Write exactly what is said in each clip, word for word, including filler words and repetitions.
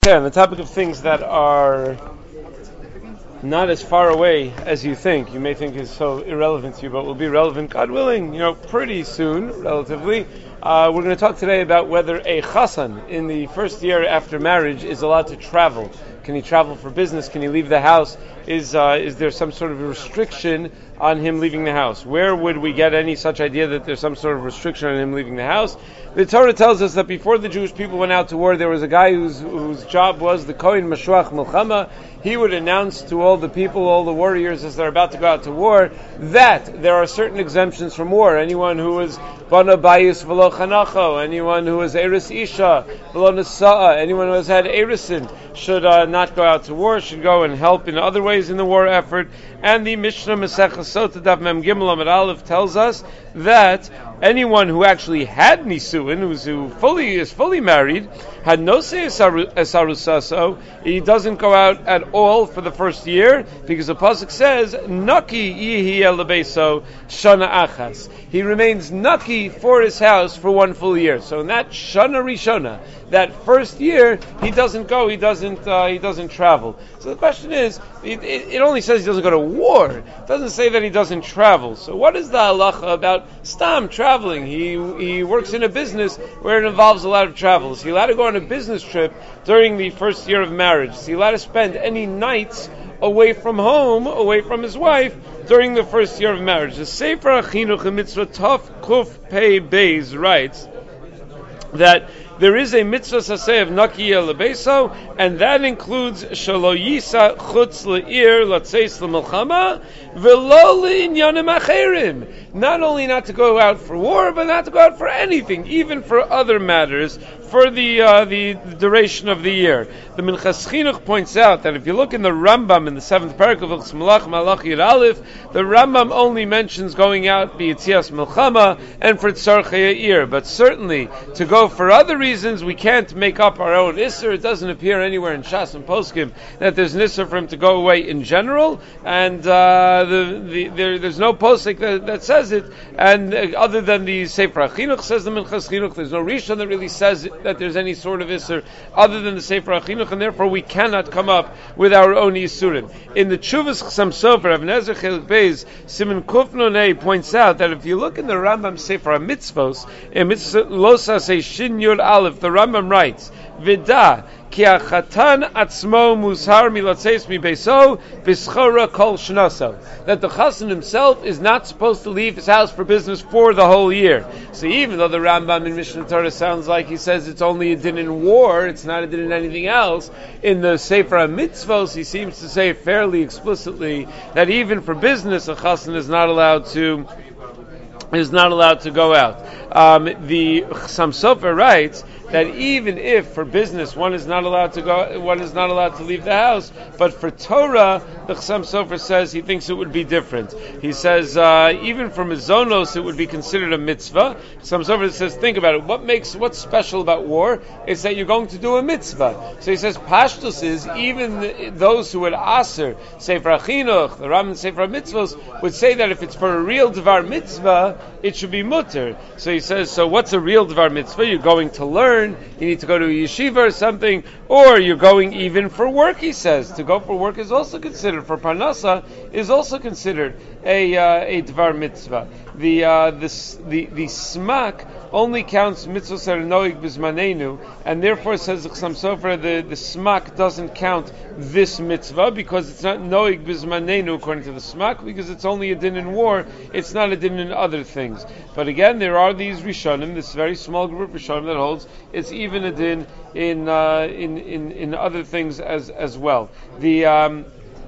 Okay, on the topic of things that are not as far away as you think, you may think is so irrelevant to you, but will be relevant, God willing, you know, pretty soon, relatively. Uh, we're going to talk today about whether a chassan in the first year after marriage is allowed to travel. Can he travel for business? Can he leave the house? Is uh, is there some sort of a restriction on him leaving the house? Where would we get any such idea that there's some sort of restriction on him leaving the house? The Torah tells us that before the Jewish people went out to war, there was a guy whose whose job was the Kohen Mashruach Milchama. He would announce to all the people, all the warriors as they're about to go out to war, that there are certain exemptions from war. Anyone who is Bana Bayis V'lo Chanacho, anyone who is Eris Isha V'lo Nesa'a, anyone who has had Erisin should uh, not go out to war, should go and help in other ways in the war effort. And the Mishnah Masechah Sotah Daf Mem Gimel Amud Aleph tells us that anyone who actually had Nisuin, who's, who fully is fully married, had no Esarusaso, he doesn't go out at all for the first year, because the pasuk says, Naki Yihi Elabeso Shana Achas. He remains Naki for his house for one full year. So in that Shana Rishona, that first year, he doesn't go, he doesn't uh, he doesn't travel. So the question is, it, it, it only says he doesn't go to war. It doesn't say that he doesn't travel. So what is the halacha about Stam traveling? He he works in a business where it involves a lot of travel. Is he allowed to go on a business trip during the first year of marriage? Is he allowed to spend any nights away from home, away from his wife, during the first year of marriage? The Sefer HaChinuch Mitzvah Tov Kuf Pei Beis writes that there is a mitzvah saseh of Nakiya Lebeso, and that includes Shalo Yisa Chutz Le'ir Latzeis L'Melchama V'lo L'Inyanim Acherim. Not only not to go out for war, but not to go out for anything, even for other matters, for the uh, the duration of the year. The Minchas Chinuch points out that if you look in the Rambam in the seventh parak of Hilchos Melach Malach Yud Aleph, the Rambam only mentions going out b'Yitzias Melchama and for Tzarchei Ha'ir, but certainly to go for other reasons, we can't make up our own Isser. It doesn't appear anywhere in Shas and Poskim that there's an Isser for him to go away in general, and uh, the, the, there, there's no posik that, that says it, and uh, other than the Sefer HaChinuch says the Minchas Chinuch, there's no Rishon that really says it, that there's any sort of Isser other than the Sefer HaChinuch, and therefore we cannot come up with our own Yisurim. In the Chuvas Chasam Sofer, Rav Nezer Chelik Beis, Siman Kuf Nonei points out that if you look in the Rambam Sefer HaMitzvos, in Mitzvah Losa Say Shin Yud Aleph, the Rambam writes, Vida, ki achatan atzmo muzhar milatzeis mi beso v'schora kol shnaso. That the chassan himself is not supposed to leave his house for business for the whole year. So even though the Rambam in Mishnah Torah sounds like he says it's only a din in war, it's not a din in anything else, in the Sefer HaMitzvos he seems to say fairly explicitly that even for business a chassan is not allowed to is not allowed to go out. Um, the Chasam Sofer writes that even if for business one is not allowed to go, one is not allowed to leave the house, but for Torah, the Chasam Sofer says he thinks it would be different. He says uh, even for Mizonos it would be considered a mitzvah. Chasam Sofer says, think about it. What makes what's special about war is that you're going to do a mitzvah. So he says Pashtus is even those who would aser Sefer HaChinuch, the Rambam Sefer HaMitzvos would say that if it's for a real Dvar mitzvah, it should be mutter. So he says, so what's a real Dvar mitzvah? You're going to learn, you need to go to a yeshiva or something, or you're going even for work, he says. To go for work is also considered, for parnasa, is also considered a uh, a Dvar mitzvah. The, uh, the, the, the smak only counts mitzvahs that are noig bizmanenu, and therefore says the Chasam Sofer, the, the smak doesn't count this mitzvah, because it's not noig bizmanenu according to the smak, because it's only a din in war, it's not a din in other things. But again, there are these Rishonim, this very small group of Rishonim that holds it's even a din in uh, in, in in other things as as well. The um,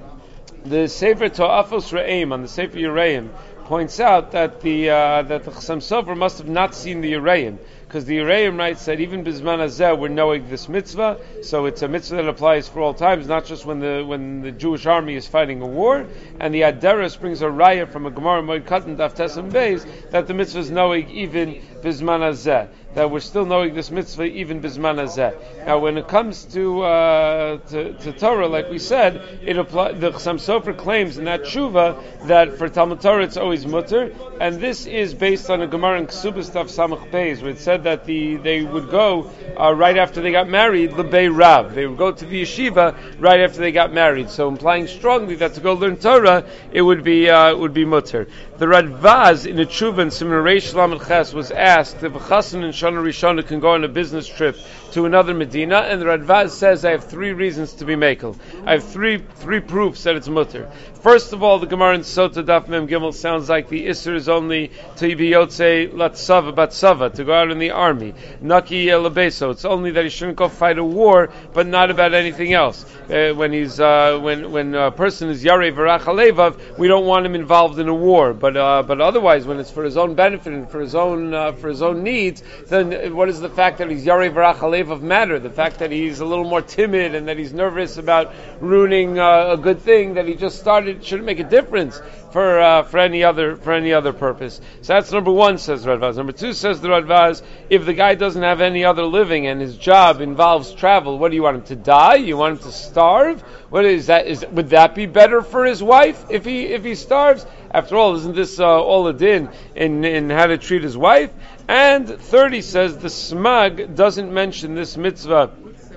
the Sefer To'afos Re'im on the Sefer Yereim points out that the uh, that the Chasam Sofer must have not seen the Yereim, because the Yereim writes that even Bizman Hazeh we're knowing this mitzvah, so it's a mitzvah that applies for all times, not just when the when the Jewish army is fighting a war. And the Aderes brings a raya from a Gemara Moed Katan Daf Tesam Beis that the mitzvah is knowing even Bizman Hazeh, that we're still knowing this mitzvah even Bizman Hazeh. Now when it comes to, uh, to to Torah, like we said, it apply, the Chasam Sofer claims in that tshuva that for Talmud Torah it's always mutter, and this is based on a Gemara in Ksubas Daf Samach Beis where it said that the they would go uh, right after they got married, lebei Rav. They would go to the yeshiva right after they got married. So implying strongly that to go learn Torah, it would be uh, it would be mutter. The Radvaz in a tshuva in Siman Reish Lamed Ches was asked if a chassan in Shana Rishona can go on a business trip to another Medina, and the Radvaz says, I have three reasons to be makel. I have three three proofs that it's mutter. First of all, the Gemara in Sota Daf Mem Gimel sounds like the Isser is only to be Yotze Latsava Batsava, to go out in the army. Naki Elabeso, it's only that he shouldn't go fight a war, but not about anything else. Uh, when he's uh, when when a person is Yarei V'rach Alevav, we don't want him involved in a war. But uh, but otherwise, when it's for his own benefit and for his own uh, for his own needs, then what does the fact that he's Yarei V'rach Alevav matter? The fact that he's a little more timid and that he's nervous about ruining uh, a good thing that he just started shouldn't make a difference for uh, for any other for any other purpose. So that's number one, says Radvaz. Number two, says the Radvaz, if the guy doesn't have any other living and his job involves travel, what do you want him to die? You want him to starve? What is that? Is would that be better for his wife if he if he starves? After all, isn't this uh, all a din in in how to treat his wife? And thirty says the Smag doesn't mention this mitzvah.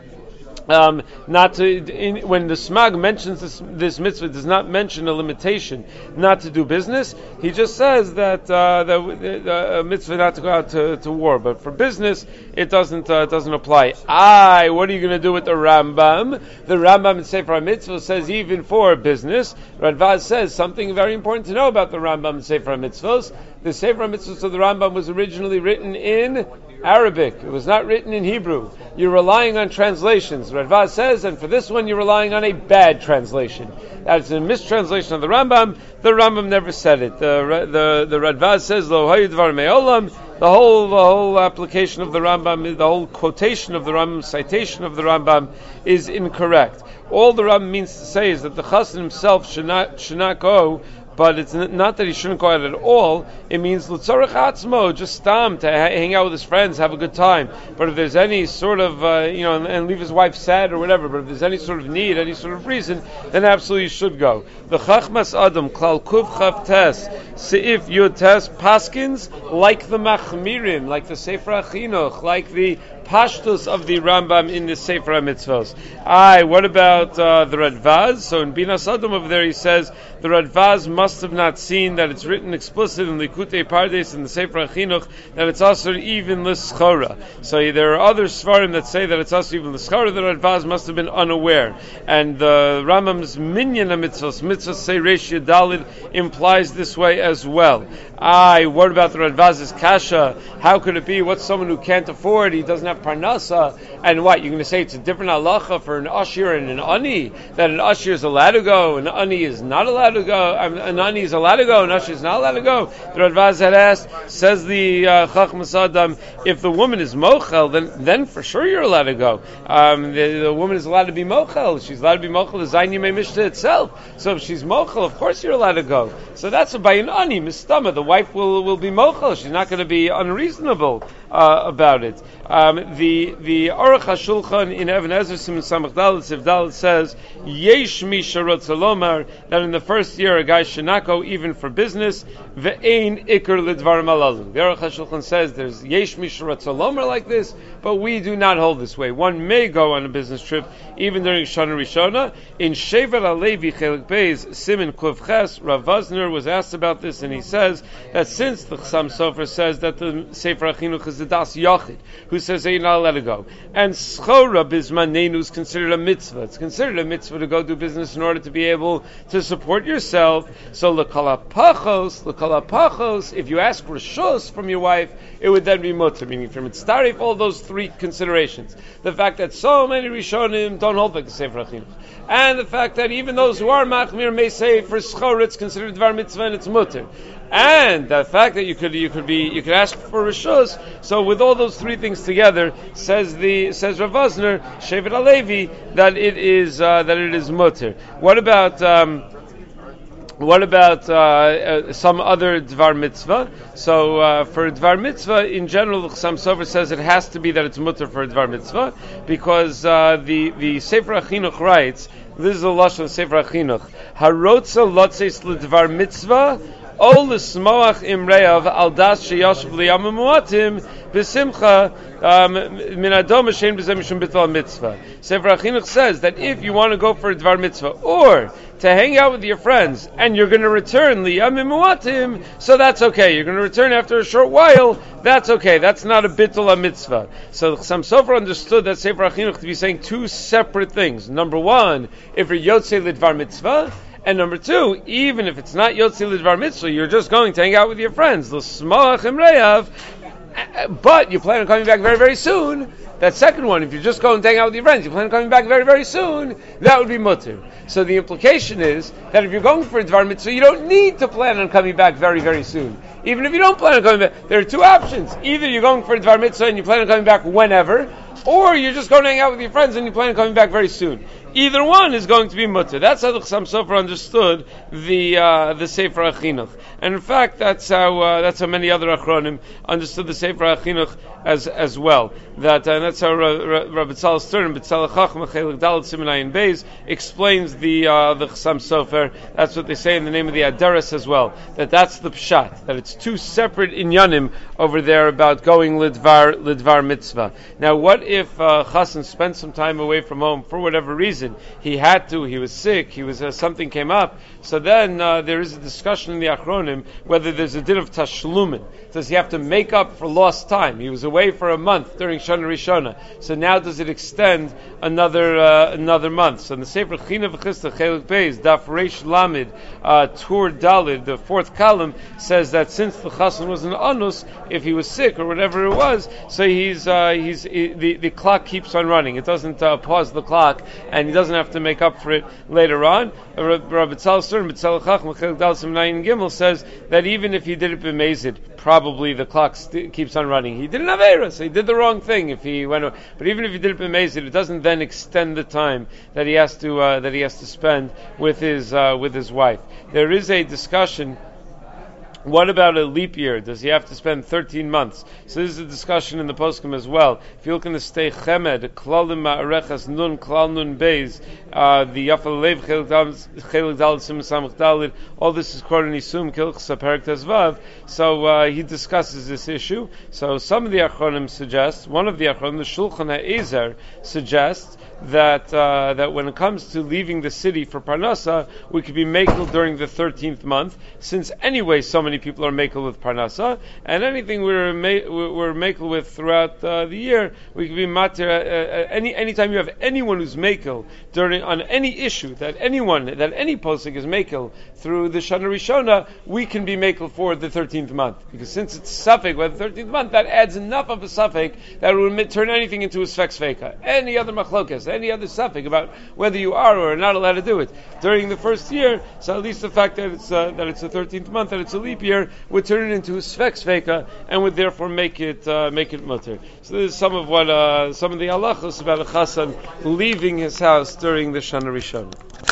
Um, not to in, when the Smag mentions this, this mitzvah, does not mention a limitation not to do business. He just says that uh, the uh, mitzvah not to go out to, to war, but for business it doesn't uh, doesn't apply. Aye, what are you going to do with the Rambam? The Rambam in Sefer HaMitzvah says even for business. Radvaz says something very important to know about the Rambam in Sefer HaMitzvahs. The Sefer HaMitzvahs of the Rambam was originally written in Arabic. It was not written in Hebrew. You're relying on translations. Radvaz says, and for this one you're relying on a bad translation. That's a mistranslation of the Rambam. The Rambam never said it. The the, the Radvaz says, Lo hayu dvar me'olam. The whole the whole application of the Rambam, the whole quotation of the Rambam, citation of the Rambam is incorrect. All the Rambam means to say is that the chassan himself should not should not go. But it's not that he shouldn't go out at all. It means l'tzorech atzmo, just stam, to hang out with his friends, have a good time. But if there's any sort of, uh, you know, and, and leave his wife sad or whatever, but if there's any sort of need, any sort of reason, then absolutely you should go. The Chachmas Adam, Klal Kuv Chav Tes, Seif Yud Tes, Paskins, like the Machmirim, like the Sefer HaChinuch, like the Pashtus of the Rambam in the Sefer HaMitzvos. Aye, what about uh, the Radvaz? So in Binas Adam over there he says, the Radvaz must have not seen that it's written explicit in Likutei Pardes in the Sefer HaChinuch that it's also even l'schora. So there are other svarim that say that it's also even l'schora. The Radvaz must have been unaware. And the Rambam's minyan mitzvos, mitzvos say Reish Yudalid, implies this way as well. Aye, what about the Radvaz's kasha? How could it be? What's someone who can't afford? He doesn't have parnasa. And what? You're going to say it's a different halacha for an ashir and an ani? That an ashir is allowed to go, an ani is not allowed to go. An ani is allowed to go, an ashir is not allowed to go. The Radvaz had asked, says the Chachmas Adam, if the woman is mochel, then then for sure you're allowed to go. Um, the, the woman is allowed to be mochel. She's allowed to be mochel, the Zayin Yimei Mishnah itself. So if she's mochel, of course you're allowed to go. So that's by an ani, mistama. The wife will, will be mochel. She's not going to be unreasonable uh, about it. Um, the the Aruch HaShulchan in Even Ezer Siman Samach Dalet Siv Dalet says Yesh Mi Sharotz Lomar, that in the first year a guy should not go even for business. Ve'ein Iker Lidvar Malalu. The Aruch HaShulchan says there's Yesh Mi Sharotz Lomar like this, but we do not hold this way. One may go on a business trip even during Shana Rishona. In Shevet HaLevi Chelik Beis Siman Kuv Ches, Rav Vazner was asked about this, and he says that since the Chassam Sofer says that the Sefer HaChinuch is the Das Yochid, who says that you're not allowed to go, and Schora Bizmanenu is considered a mitzvah. It's considered a mitzvah to go do business in order to be able to support yourself. So L'kala Pachos, L'kala Pachos, if you ask Rishos from your wife, it would then be mutter, meaning from Mitzdarif, all those three considerations. The fact that so many Rishonim don't hold like the Sefer HaChinuch, and the fact that even those who are Machmir may say for Schor it's considered Dvar Mitzvah and it's mutter, and the fact that you could you could be you could ask for Rishos. So with all those three things together, says the says Rav Vazner, Shevet HaLevi, that it is uh, that it is mutter. What about um, What about uh, uh, some other Dvar Mitzvah? So uh, for Dvar Mitzvah, in general, the Chassam Sofer says it has to be that it's mutter for a Dvar Mitzvah, because uh, the, the Sefer HaChinuch writes, this is a lashon of Sefer HaChinuch, Harotza lotzeis l'Dvar Mitzvah, O l'smoach imreav al das sheyoshev liyam muatim b'simcha min adom ashen b'zeh mishum bittul mitzvah. Sefer HaChinuch says that if you want to go for a dvar mitzvah or to hang out with your friends and you're going to return liyam muatim, so that's okay. You're going to return after a short while. That's okay. That's not a bittul mitzvah. So the Chassam Sofer understood that Sefer HaChinuch to be saying two separate things. Number one, if you're yotzei lidvar mitzvah. And number two, even if it's not Yotzi Lidvar Mitzvah, you're just going to hang out with your friends, L'smoach Imreav, but you plan on coming back very, very soon. That second one, if you're just going to hang out with your friends, you plan on coming back very, very soon, that would be mutter. So the implication is that if you're going for a Dvar Mitzvah, you don't need to plan on coming back very, very soon. Even if you don't plan on coming back, there are two options. Either you're going for a Dvar Mitzvah and you plan on coming back whenever, or you're just going to hang out with your friends and you plan on coming back very soon. Either one is going to be mutter. That's how the Chassam Sofer understood the uh, the Sefer HaChinuch, and in fact, that's how uh, that's how many other Achronim understood the Sefer HaChinuch as as well. That uh, and that's how Rabbi Tzal Stern, B'Tzal Chacham Chelik Dalet Simenayin Beis explains the uh, the Chassam Sofer. That's what they say in the name of the Aderes as well. That that's the pshat. That it's two separate inyanim over there about going lidvar lidvar mitzvah. Now, what if uh, Chassan spent some time away from home for whatever reason? He had to, he was sick, he was uh, something came up. So then uh, there is a discussion in the Achronim whether there's a din of tashlumin. Does he have to make up for lost time? He was away for a month during Shana Rishona. So now does it extend another uh, another month? So in the Sefer China V'Chista Chelik Beis Daf Reish Lamed uh, Tur Dalid, the fourth column, says that since the Chassan was an anus, if he was sick or whatever it was, so he's uh, he's he, the the clock keeps on running. It doesn't uh, pause the clock, and he doesn't have to make up for it later on. Rabbi Tzal Stern, B'Tzal Chacham Chelik Dalet Simenayin Gimel says that even if he did it b'mezid, probably the clock st- keeps on running. He did an avera, so he did the wrong thing. If he went, but even if he did it b'mezid, it doesn't then extend the time that he has to uh, that he has to spend with his uh, with his wife. There is a discussion. What about a leap year? Does he have to spend thirteen months? So this is a discussion in the poskim as well. If you look in the Stei Chemed, Klalim Ma'arechas Nun Klal Nun Beis, uh, the Yafal Lev Chelik Dalet Sim Samach Dalet, all this is quoted in Isum Kilchsa Perik Tezvav. So uh, he discusses this issue. So some of the Achronim suggest, one of the Achronim, the Shulchan HaEzer, suggests that uh, that when it comes to leaving the city for Parnasa, we could be makel during the thirteenth month, since anyway so many people are makel with Parnasa, and anything we're ma- we're makel with throughout uh, the year, we could be matir. Uh, any anytime you have anyone who's makel during on any issue that anyone that any posik is makel through the Shana Rishona, we can be makel for the thirteenth month, because since it's suffix by the thirteenth month, that adds enough of a suffix that would turn anything into a sfek sveka. Any other machlokas, any other suffix about whether you are or are not allowed to do it during the first year, so at least the fact that it's uh, that it's the thirteenth month, that it's a leap year, would turn it into a sfek sveka and would therefore make it uh, make it mutter. So this is some of what uh, some of the halachos about a chassan leaving his house during the Shana Rishona.